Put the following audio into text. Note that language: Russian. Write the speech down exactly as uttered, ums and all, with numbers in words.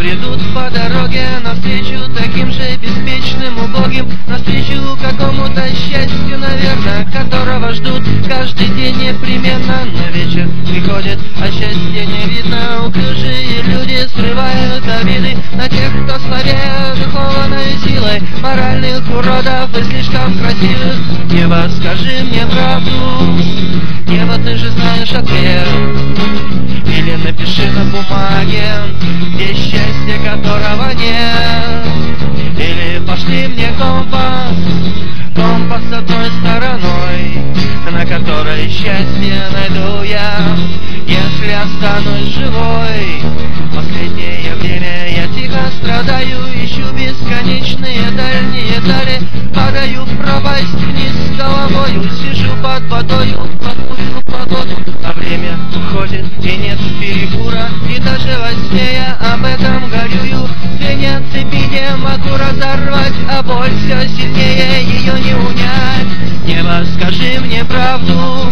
бредут по дороге навстречу таким же беспечным, убогим, навстречу какому-то счастью, наверное, которого ждут каждый день непременно. Но вечер приходит, а счастья не видно. Уклюжие люди срывают обиды на тех, кто слабее духовной силой моральных уродов и слишком красивых. Небо, скажи мне правду, небо, ты же знаешь ответ. Или напиши на бумаге, где счастье, которого нет. Или пошли мне компас, компас с одной стороной, на которой счастье найду я, если останусь живой. Последнее время я тихо страдаю, ищу бесконечные дальние дали, падаю в пропасть вниз головою, сижу под водою, плохую погоду, а время уходит и нет перекура, и даже во сне я об этом горюю. Звенья цепи не могу разорвать, а боль все сильнее, ее не унять. Небо, скажи мне правду,